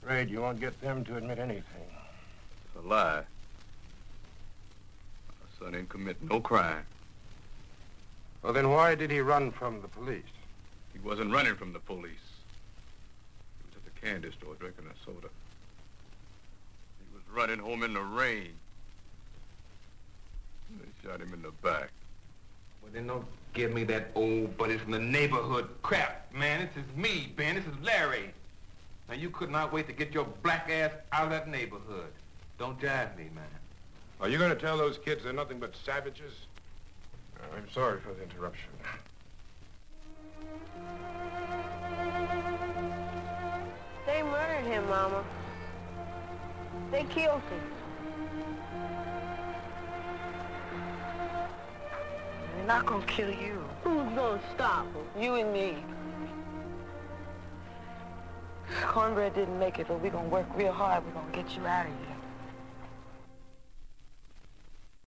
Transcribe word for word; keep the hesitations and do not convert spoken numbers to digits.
Afraid you won't get them to admit anything. It's a lie. My son ain't commit no crime. Well, then why did he run from the police? He wasn't running from the police. He was at the candy store drinking a soda. He was running home in the rain. They shot him in the back. Well, then don't give me that old buddy from the neighborhood crap, man. This is me, Ben. This is Larry. Now, you could not wait to get your black ass out of that neighborhood. Don't jive me, man. Are you going to tell those kids they're nothing but savages? Uh, I'm sorry for the interruption. They murdered him, Mama. They killed him. They're not gonna kill you. Who's gonna stop them? You and me. Cornbread didn't make it, but we're gonna work real hard. We're gonna get you out of here.